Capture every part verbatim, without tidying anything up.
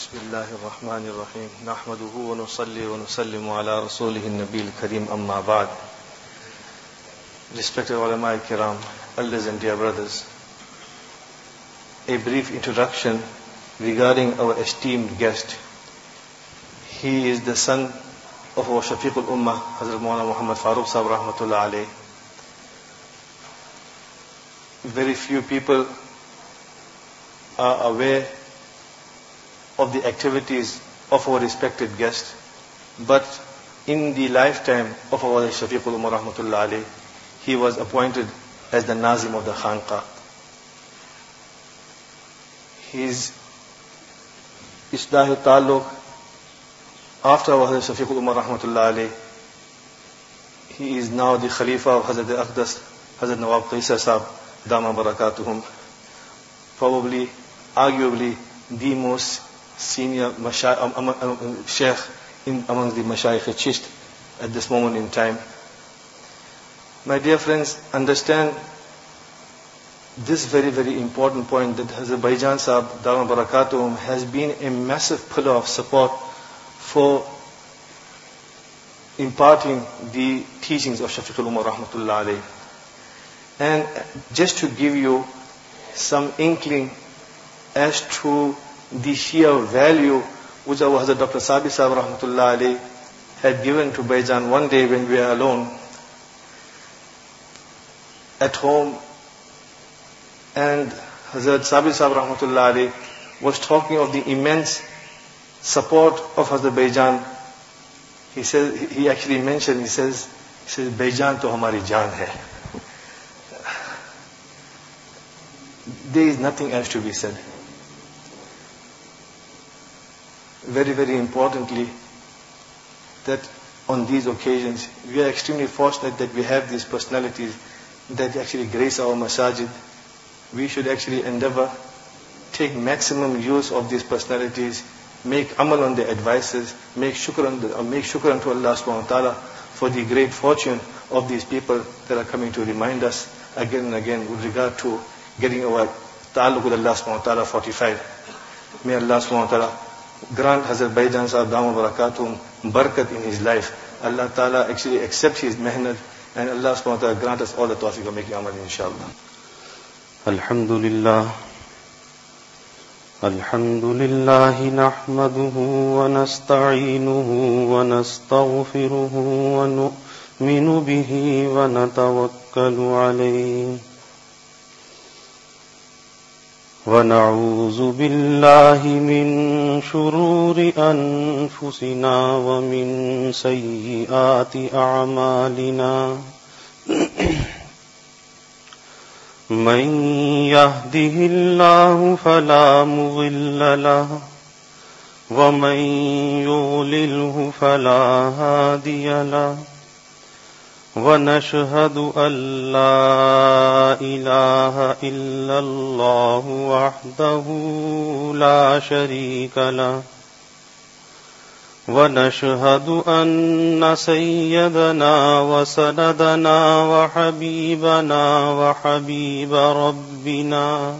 بسم الله الرحمن الرحيم نحمده ونصلي ونسلم على رسوله النبي الكريم أما بعد. Respected ulama kiram, elders and dear brothers, a brief introduction regarding our esteemed guest. He is the son of our Shafiq al-Ummah, Hazrat Maulana Muhammad Farooq Sahib Rahmatullah Alayh. Very few people are aware of the activities of our respected guest, but in the lifetime of our Shafiq al-Ummah Rahmatullah Alayh, he was appointed as the Nazim of the Khanqa. His Islah al-Ta'alluq, after our Shafiq al-Ummah Rahmatullah Alayh, he is now the Khalifa of Hazrat Aqdas, Hazrat Nawab Qaisar Sahib, Dama Barakatuhum, probably, arguably, the most senior mashay- um, um, um, sheikh in amongst the Mashayikh Chist at this moment in time. My dear friends, understand this very, very important point, that Hazrat Baijan Sahib, Dama Barakatuhum, has been a massive pillar of support for imparting the teachings of Shafiq al-Ummah Rahmatullah Alayh. And just to give you some inkling as to the sheer value which our Hazrat Doctor Sabi Sahib Rahmatullah Alayh had given to Baijan one day when we were alone at home, and Hazrat Sabi Sahib Rahmatullah Alayh was talking of the immense support of Hazrat Baijan. He says, he actually mentioned, he says, he says, Baijan to hamari jaan hai. There is nothing else to be said. Very, very importantly, that on these occasions, we are extremely fortunate that we have these personalities that actually grace our masajid. We should actually endeavor, take maximum use of these personalities, make amal on their advices, make shukr, on the, uh, make shukr unto Allah subhanahu wa ta'ala for the great fortune of these people that are coming to remind us again and again with regard to getting our ta'alluq with Allah subhanahu wa ta'ala fortified. May Allah subhanahu wa ta'ala grant Hazrat Baijan Sahib Dama Barakatuhum barakat in his life. Allah ta'ala actually accept his mehnat, and Allah subhanahu wa ta'ala grant us all the tawfiq of making amal, inshallah. Alhamdulillah. Alhamdulillah nahmaduhu wa nasta'inuhu wa nastaghfiruhu wa nu'minu bihi wa natawakkalu alayhi. ونعوذ بالله من شرور أنفسنا ومن سيئات أعمالنا من يهده الله فلا مضل له ومن يضلله فلا هادي له ونشهد أن لا إله إلا الله وحده لا شريك له ونشهد أن سيدنا وسندنا وحبيبنا وحبيب ربنا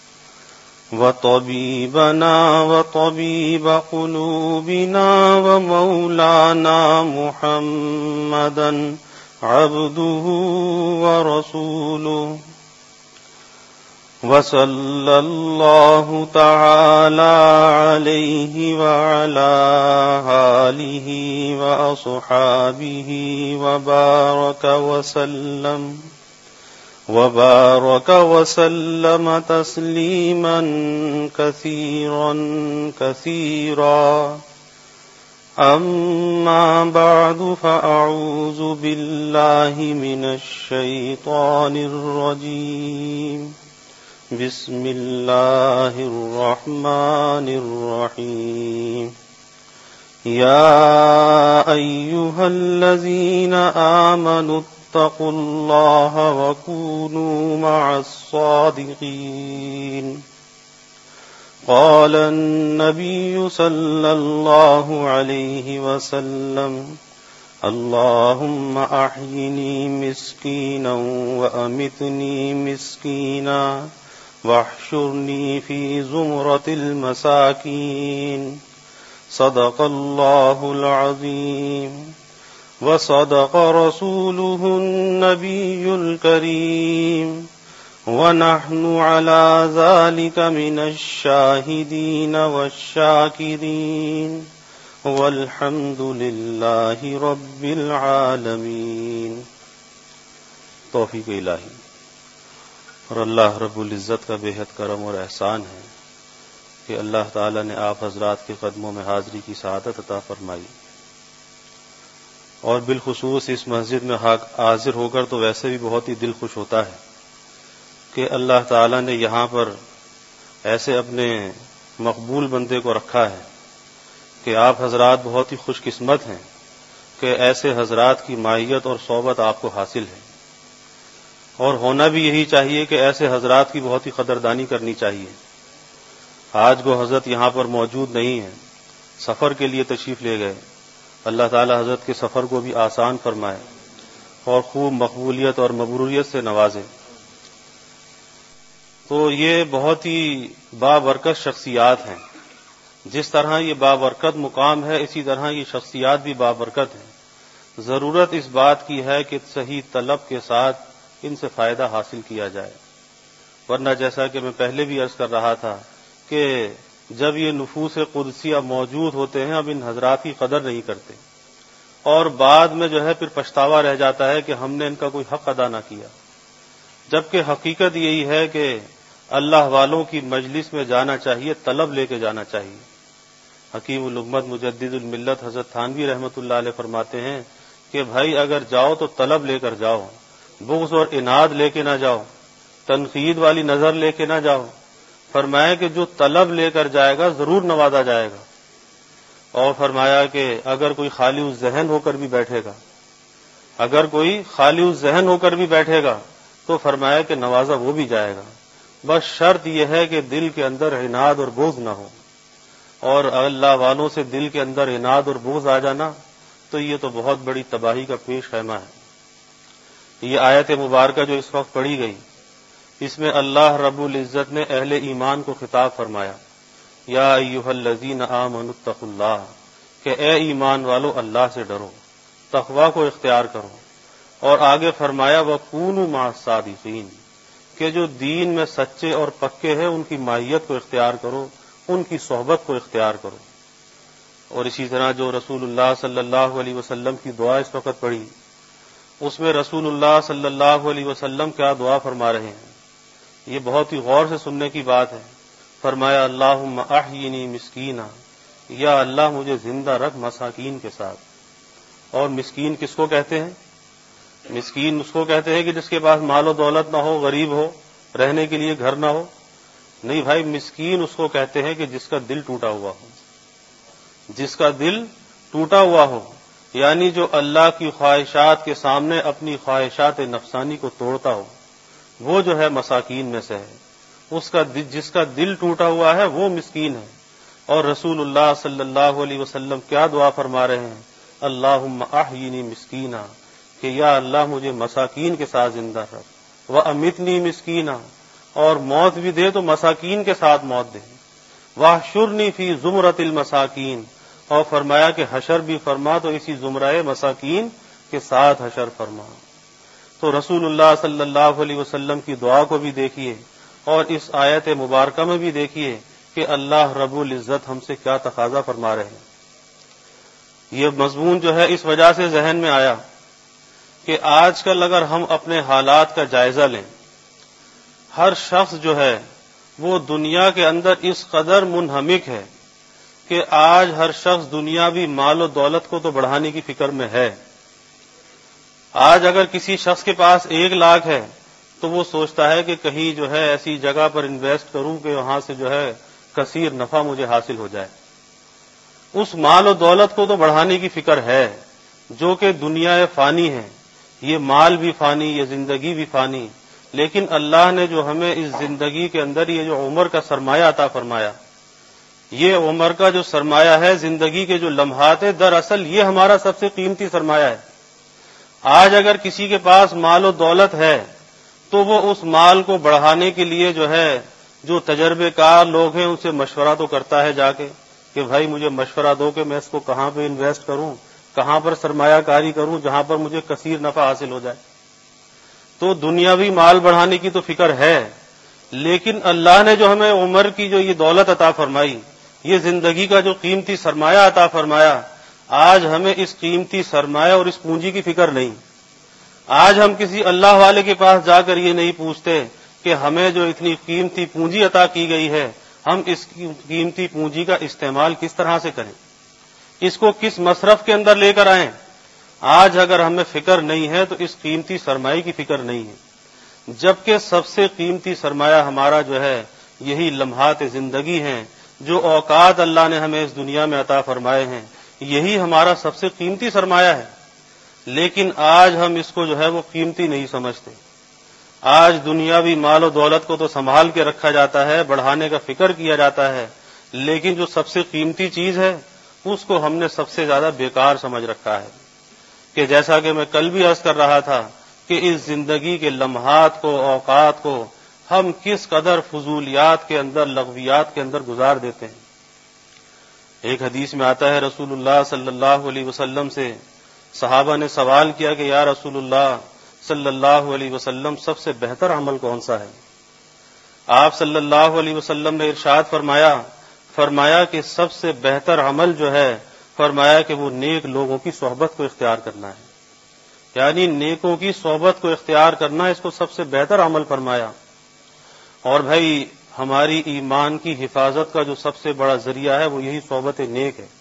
وطبيبنا وطبيب قلوبنا ومولانا محمدا عبده ورسوله وصلى الله تعالى عليه وعلى آله وأصحابه وبارك وسلم وبارك وسلم تسليما كثيرا كثيرا. أما بعد فأعوذ بالله من الشيطان الرجيم. بسم الله الرحمن الرحيم. يا أيها الذين آمنوا اتقوا الله وكونوا مع الصادقين. قال النبي صلى الله عليه وسلم اللهم أحيني مسكينا وأمتني مسكينا واحشرني في زمرة المساكين صدق الله العظيم وصدق رسوله النبي الكريم ونحن على ذلك من الشاهدين والشاكرين والحمد لله رب العالمین۔ توفیق الہی، اور اللہ رب العزت کا بے حد کرم اور احسان ہے کہ اللہ تعالی نے آپ حضرات کے قدموں میں حاضری کی سعادت عطا فرمائی، اور بالخصوص اس مسجد میں حاضر ہو کر تو ویسے بھی بہت ہی دل خوش ہوتا ہے کہ اللہ تعالی نے یہاں پر ایسے اپنے مقبول بندے کو رکھا ہے کہ آپ حضرات بہت ہی خوش قسمت ہیں کہ ایسے حضرات کی معیت اور صحبت آپ کو حاصل ہے، اور ہونا بھی یہی چاہیے کہ ایسے حضرات کی بہت ہی قدردانی کرنی چاہیے۔ آج وہ حضرت یہاں پر موجود نہیں ہیں، سفر کے لیے تشریف لے گئے، اللہ تعالی حضرت کے سفر کو بھی آسان فرمائے اور خوب مقبولیت اور مبروریت سے نوازے۔ تو یہ بہت ہی بابرکت شخصیات ہیں، جس طرح یہ بابرکت مقام ہے اسی طرح یہ شخصیات بھی بابرکت ہیں۔ ضرورت اس بات کی ہے کہ صحیح طلب کے ساتھ ان سے فائدہ حاصل کیا جائے، ورنہ جیسا کہ میں پہلے بھی عرض کر رہا تھا کہ جب یہ نفوس قدسیہ موجود ہوتے ہیں اب ان حضرات کی قدر نہیں کرتے، اور بعد میں جو ہے پھر پچھتاوا رہ جاتا ہے کہ ہم نے ان کا کوئی حق ادا نہ کیا، جبکہ حقیقت یہی ہے کہ اللہ والوں کی مجلس میں جانا چاہیے، طلب لے کے جانا چاہیے۔ حکیم الامت مجدد الملت حضرت تھانوی رحمۃ اللہ علیہ فرماتے ہیں کہ بھائی اگر جاؤ تو طلب لے کر جاؤ، بغض اور اناد لے کے نہ جاؤ، تنقید والی نظر لے کے نہ جاؤ۔ فرمایا کہ جو طلب لے کر جائے گا ضرور نوازا جائے گا، اور فرمایا کہ اگر کوئی خالی الذہن ہو کر بھی بیٹھے گا اگر کوئی خالی الذہن ہو کر بھی بیٹھے گا تو فرمایا کہ نوازا وہ بھی جائے گا، بس شرط یہ ہے کہ دل کے اندر اناد اور بغض نہ ہو، اور اللہ والوں سے دل کے اندر اناد اور بغض آ جانا تو یہ تو بہت بڑی تباہی کا پیش خیمہ ہے۔ یہ آیت مبارکہ جو اس وقت پڑھی گئی، اس میں اللہ رب العزت نے اہل ایمان کو خطاب فرمایا، یا ایھا الذین آمنوا اتقوا اللہ، کہ اے ایمان والو اللہ سے ڈرو، تقوی کو اختیار کرو، اور آگے فرمایا وَکُونُوا مَعَ الصَّادِقِینَ، کہ جو دین میں سچے اور پکے ہیں ان کی مائیت کو اختیار کرو، ان کی صحبت کو اختیار کرو۔ اور اسی طرح جو رسول اللہ صلی اللہ علیہ وسلم کی دعا اس وقت پڑھی، اس میں رسول اللہ صلی اللہ علیہ وسلم کیا دعا فرما رہے ہیں، یہ بہت ہی غور سے سننے کی بات ہے۔ فرمایا اللہم احیینی مسکینا، یا اللہ مجھے زندہ رکھ مساکین کے ساتھ۔ اور مسکین کس کو کہتے ہیں؟ مسکین اس کو کہتے ہیں کہ جس کے پاس مال و دولت نہ ہو، غریب ہو، رہنے کے لیے گھر نہ ہو۔ نہیں بھائی، مسکین اس کو کہتے ہیں کہ جس کا دل ٹوٹا ہوا ہو، جس کا دل ٹوٹا ہوا ہو، یعنی جو اللہ کی خواہشات کے سامنے اپنی خواہشات نفسانی کو توڑتا ہو، وہ جو ہے مساکین میں سے ہے۔ اس کا جس کا دل ٹوٹا ہوا ہے وہ مسکین ہے۔ اور رسول اللہ صلی اللہ علیہ وسلم کیا دعا فرما رہے ہیں، اللہم احیینی مسکینا، کہ یا اللہ مجھے مساکین کے ساتھ زندہ رکھ، وَأَمِتْنِی مسکینا، اور موت بھی دے تو مساکین کے ساتھ موت دے، وَاحْشُرْنِی فِی زُمْرَةِ الْمَسَاکِین، اور فرمایا کہ حشر بھی فرما تو اسی زمرہ مساکین کے ساتھ حشر فرما۔ تو رسول اللہ صلی اللہ علیہ وسلم کی دعا کو بھی دیکھیے، اور اس آیت مبارکہ میں بھی دیکھیے کہ اللہ رب العزت ہم سے کیا تقاضا فرما رہے ہیں۔ یہ مضمون جو ہے اس وجہ سے ذہن میں آیا کہ آج کل اگر ہم اپنے حالات کا جائزہ لیں، ہر شخص جو ہے وہ دنیا کے اندر اس قدر منہمک ہے کہ آج ہر شخص دنیاوی مال و دولت کو تو بڑھانے کی فکر میں ہے۔ آج اگر کسی شخص کے پاس ایک لاکھ ہے تو وہ سوچتا ہے کہ کہیں جو ہے ایسی جگہ پر انویسٹ کروں کہ وہاں سے جو ہے کثیر نفع مجھے حاصل ہو جائے۔ اس مال و دولت کو تو بڑھانے کی فکر ہے جو کہ دنیا فانی ہے، یہ مال بھی فانی، یہ زندگی بھی فانی، لیکن اللہ نے جو ہمیں اس زندگی کے اندر یہ جو عمر کا سرمایہ عطا فرمایا، یہ عمر کا جو سرمایہ ہے، زندگی کے جو لمحات ہیں، دراصل یہ ہمارا سب سے قیمتی سرمایہ ہے۔ آج اگر کسی کے پاس مال و دولت ہے تو وہ اس مال کو بڑھانے کے لیے جو ہے جو تجربے کار لوگ ہیں ان سے مشورہ تو کرتا ہے جا کے کہ بھائی مجھے مشورہ دو کہ میں اس کو کہاں پہ انویسٹ کروں، کہاں پر سرمایہ کاری کروں جہاں پر مجھے کثیر نفع حاصل ہو جائے۔ تو دنیاوی مال بڑھانے کی تو فکر ہے، لیکن اللہ نے جو ہمیں عمر کی جو یہ دولت عطا فرمائی، یہ زندگی کا جو قیمتی سرمایہ عطا فرمایا، آج ہمیں اس قیمتی سرمایہ اور اس پونجی کی فکر نہیں۔ آج ہم کسی اللہ والے کے پاس جا کر یہ نہیں پوچھتے کہ ہمیں جو اتنی قیمتی پونجی عطا کی گئی ہے، ہم اس قیمتی پونجی کا استعمال کس طرح سے کریں، اس کو کس مصرف کے اندر لے کر آئیں۔ آج اگر ہمیں فکر نہیں ہے تو اس قیمتی سرمایہ کی فکر نہیں ہے، جبکہ سب سے قیمتی سرمایہ ہمارا جو ہے یہی لمحات زندگی ہیں، جو اوقات اللہ نے ہمیں اس دنیا میں عطا فرمائے ہیں، یہی ہمارا سب سے قیمتی سرمایہ ہے۔ لیکن آج ہم اس کو جو ہے وہ قیمتی نہیں سمجھتے۔ آج دنیاوی مال و دولت کو تو سنبھال کے رکھا جاتا ہے، بڑھانے کا فکر کیا جاتا ہے، لیکن جو سب سے قیمتی چیز ہے اس کو ہم نے سب سے زیادہ بیکار سمجھ رکھا ہے۔ کہ جیسا کہ میں کل بھی عرض کر رہا تھا کہ اس زندگی کے لمحات کو، اوقات کو ہم کس قدر فضولیات کے اندر، لغویات کے اندر گزار دیتے ہیں۔ ایک حدیث میں آتا ہے رسول اللہ صلی اللہ علیہ وسلم سے صحابہ نے سوال کیا کہ یا رسول اللہ صلی اللہ علیہ وسلم سب سے بہتر عمل کون سا ہے؟ آپ صلی اللہ علیہ وسلم نے ارشاد فرمایا فرمایا کہ سب سے بہتر عمل جو ہے، فرمایا کہ وہ نیک لوگوں کی صحبت کو اختیار کرنا ہے، یعنی نیکوں کی صحبت کو اختیار کرنا، اس کو سب سے بہتر عمل فرمایا۔ اور بھائی ہماری ایمان کی حفاظت کا جو سب سے بڑا ذریعہ ہے وہ یہی صحبت نیک ہے۔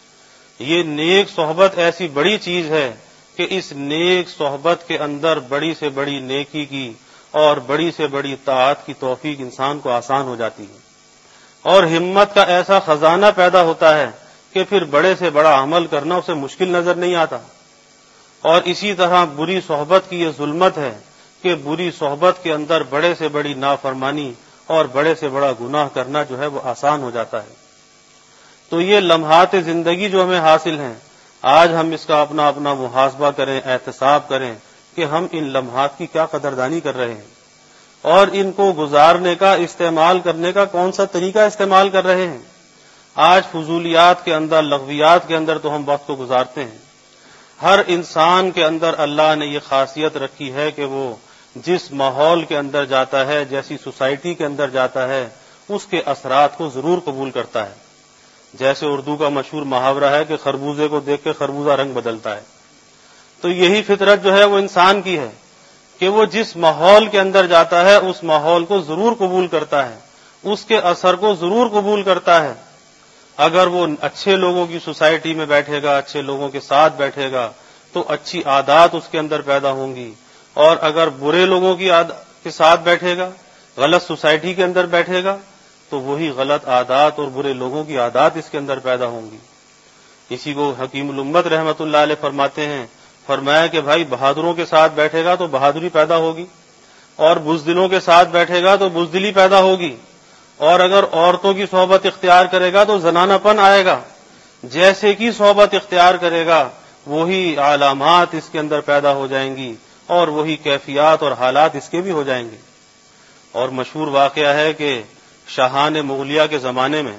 یہ نیک صحبت ایسی بڑی چیز ہے کہ اس نیک صحبت کے اندر بڑی سے بڑی نیکی کی اور بڑی سے بڑی طاعت کی توفیق انسان کو آسان ہو جاتی ہے، اور ہمت کا ایسا خزانہ پیدا ہوتا ہے کہ پھر بڑے سے بڑا عمل کرنا اسے مشکل نظر نہیں آتا۔ اور اسی طرح بری صحبت کی یہ ظلمت ہے کہ بری صحبت کے اندر بڑے سے بڑی نافرمانی اور بڑے سے بڑا گناہ کرنا جو ہے وہ آسان ہو جاتا ہے۔ تو یہ لمحات زندگی جو ہمیں حاصل ہیں، آج ہم اس کا اپنا اپنا محاسبہ کریں، احتساب کریں کہ ہم ان لمحات کی کیا قدردانی کر رہے ہیں، اور ان کو گزارنے کا، استعمال کرنے کا کون سا طریقہ استعمال کر رہے ہیں۔ آج فضولیات کے اندر، لغویات کے اندر تو ہم وقت کو گزارتے ہیں۔ ہر انسان کے اندر اللہ نے یہ خاصیت رکھی ہے کہ وہ جس ماحول کے اندر جاتا ہے، جیسی سوسائٹی کے اندر جاتا ہے، اس کے اثرات کو ضرور قبول کرتا ہے۔ جیسے اردو کا مشہور محاورہ ہے کہ خربوزے کو دیکھ کے خربوزہ رنگ بدلتا ہے، تو یہی فطرت جو ہے وہ انسان کی ہے کہ وہ جس ماحول کے اندر جاتا ہے اس ماحول کو ضرور قبول کرتا ہے، اس کے اثر کو ضرور قبول کرتا ہے۔ اگر وہ اچھے لوگوں کی سوسائٹی میں بیٹھے گا، اچھے لوگوں کے ساتھ بیٹھے گا تو اچھی عادات اس کے اندر پیدا ہوں گی، اور اگر برے لوگوں کی کے ساتھ بیٹھے گا، غلط سوسائٹی کے اندر بیٹھے گا تو وہی غلط عادات اور برے لوگوں کی عادات اس کے اندر پیدا ہوں گی۔ اسی کو حکیم الامت رحمت اللہ علیہ فرماتے ہیں، فرمایا کہ بھائی بہادروں کے ساتھ بیٹھے گا تو بہادری پیدا ہوگی، اور بزدلوں کے ساتھ بیٹھے گا تو بزدلی پیدا ہوگی، اور اگر عورتوں کی صحبت اختیار کرے گا تو زنانہ پن آئے گا۔ جیسے کی صحبت اختیار کرے گا وہی علامات اس کے اندر پیدا ہو جائیں گی، اور وہی کیفیات اور حالات اس کے بھی ہو جائیں گے۔ اور مشہور واقعہ ہے کہ شاہان مغلیہ کے زمانے میں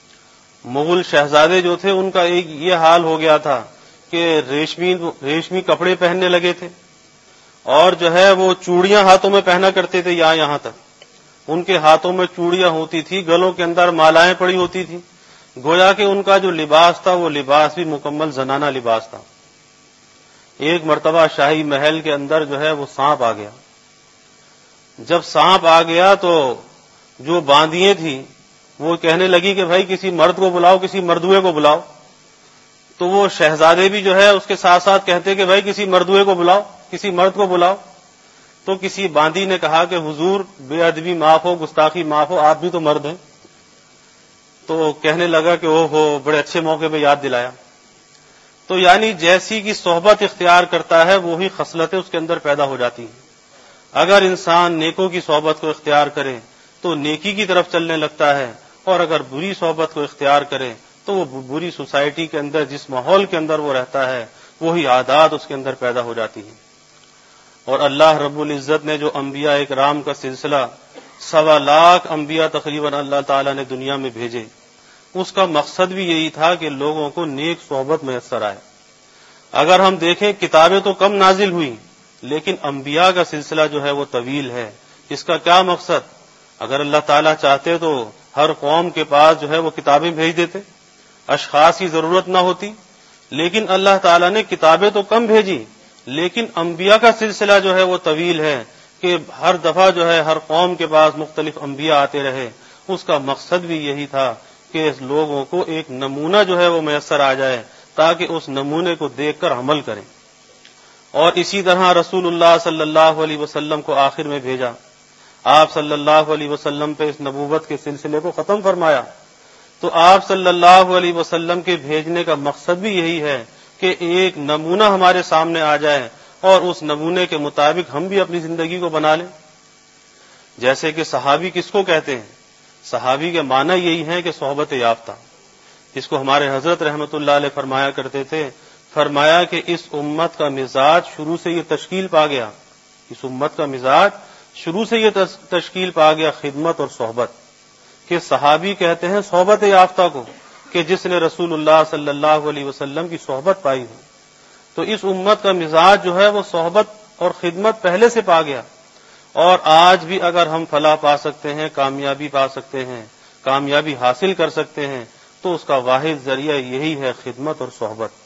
مغل شہزادے جو تھے ان کا ایک یہ حال ہو گیا تھا کہ ریشمی ریشمی کپڑے پہننے لگے تھے، اور جو ہے وہ چوڑیاں ہاتھوں میں پہنا کرتے تھے، یہاں یہاں تک ان کے ہاتھوں میں چوڑیاں ہوتی تھی، گلوں کے اندر مالائیں پڑی ہوتی تھیں، گویا کہ ان کا جو لباس تھا وہ لباس بھی مکمل زنانہ لباس تھا۔ ایک مرتبہ شاہی محل کے اندر جو ہے وہ سانپ آ گیا۔ جب سانپ آ گیا تو جو باندیاں تھیں وہ کہنے لگی کہ بھائی کسی مرد کو بلاؤ، کسی مردوئے کو بلاؤ۔ تو وہ شہزادے بھی جو ہے اس کے ساتھ ساتھ کہتے کہ بھائی کسی مردوئے کو بلاؤ، کسی مرد کو بلاؤ۔ تو کسی باندی نے کہا کہ حضور بے ادبی معاف ہو، گستاخی معاف ہو، آپ بھی تو مرد ہیں۔ تو کہنے لگا کہ او ہو، بڑے اچھے موقع پہ یاد دلایا۔ تو یعنی جیسی کی صحبت اختیار کرتا ہے وہی خصلتیں اس کے اندر پیدا ہو جاتی ہیں۔ اگر انسان نیکوں کی صحبت کو اختیار کرے تو نیکی کی طرف چلنے لگتا ہے، اور اگر بری صحبت کو اختیار کرے تو وہ بری سوسائٹی کے اندر، جس ماحول کے اندر وہ رہتا ہے، وہی عادات اس کے اندر پیدا ہو جاتی ہیں۔ اور اللہ رب العزت نے جو انبیاء اکرام کا سلسلہ سوا لاکھ انبیاء تقریباً اللہ تعالیٰ نے دنیا میں بھیجے، اس کا مقصد بھی یہی تھا کہ لوگوں کو نیک صحبت میسر آئے۔ اگر ہم دیکھیں کتابیں تو کم نازل ہوئی، لیکن انبیاء کا سلسلہ جو ہے وہ طویل ہے۔ اس کا کیا مقصد؟ اگر اللہ تعالیٰ چاہتے تو ہر قوم کے پاس جو ہے وہ کتابیں بھیج دیتے، اشخاص کی ضرورت نہ ہوتی، لیکن اللہ تعالیٰ نے کتابیں تو کم بھیجی، لیکن انبیاء کا سلسلہ جو ہے وہ طویل ہے کہ ہر دفعہ جو ہے ہر قوم کے پاس مختلف انبیاء آتے رہے۔ اس کا مقصد بھی یہی تھا کہ لوگوں کو ایک نمونہ جو ہے وہ میسر آ جائے تاکہ اس نمونے کو دیکھ کر عمل کریں۔ اور اسی طرح رسول اللہ صلی اللہ علیہ وسلم کو آخر میں بھیجا، آپ صلی اللہ علیہ وسلم پہ اس نبوت کے سلسلے کو ختم فرمایا۔ تو آپ صلی اللہ علیہ وسلم کے بھیجنے کا مقصد بھی یہی ہے کہ ایک نمونہ ہمارے سامنے آ جائے اور اس نمونے کے مطابق ہم بھی اپنی زندگی کو بنا لیں۔ جیسے کہ صحابی کس کو کہتے ہیں؟ صحابی کے معنی یہی ہے کہ صحبت یافتہ، جس کو ہمارے حضرت رحمت اللہ علیہ فرمایا کرتے تھے، فرمایا کہ اس امت کا مزاج شروع سے یہ تشکیل پا گیا، اس امت کا مزاج شروع سے یہ تشکیل پا گیا خدمت اور صحبت، کہ صحابی کہتے ہیں صحبت یافتہ کو کہ جس نے رسول اللہ صلی اللہ علیہ وسلم کی صحبت پائی ہو۔ تو اس امت کا مزاج جو ہے وہ صحبت اور خدمت پہلے سے پا گیا، اور آج بھی اگر ہم فلاح پا سکتے ہیں، کامیابی پا سکتے ہیں، کامیابی حاصل کر سکتے ہیں، تو اس کا واحد ذریعہ یہی ہے خدمت اور صحبت۔